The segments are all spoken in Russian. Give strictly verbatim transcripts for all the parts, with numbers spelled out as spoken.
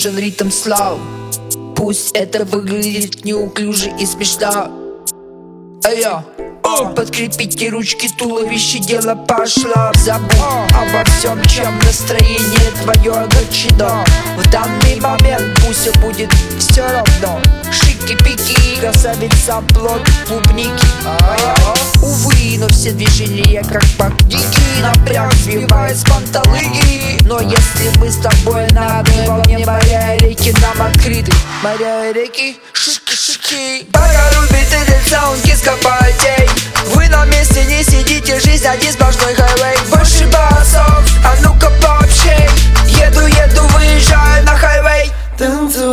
нужен ритм слав. Пусть это выглядит неуклюже и смешно. А я подкрепите ручки, туловище, дело пошло. Забудь обо всем, чем настроение твое огорчено. В данный момент пусть будет все равно. Шики-пики, красавица, плод клубники. Увы, но все движения как магники. Напряг, сбивает с панталыги. Но если мы с тобой на одной волне, моря и реки нам открыты. Моря и реки, шики-шики. Пока любит этот саунд киска-потей. Вы на месте не сидите, жизнь один сплошной хайвей. Больше басов, а ну-ка пообщей. Еду, еду, выезжаю на хайвей. Танцуй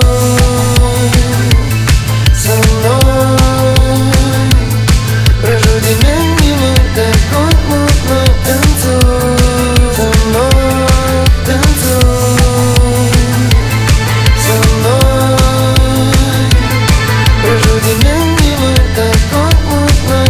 со мной, прожуди мимо такой мутной. Танцуй со мной, танцуй со мной, прожуди мимо такой мутной.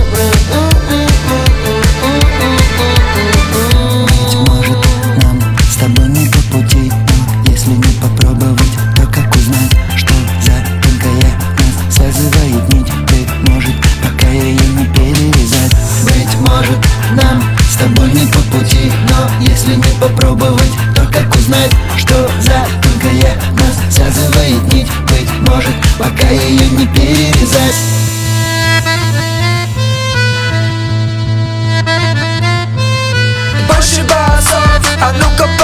Быть может, нам с тобой не по пути, но если не попробовать, то как узнать, что за тонкая нас связывает нить? Быть может, пока ее не перерезать. Быть может, нам с тобой не по пути, но если не попробовать, то как узнать, что за тонкая нас связывает нить? Быть может, пока ее не перерезать. Больше басов, а ну-ка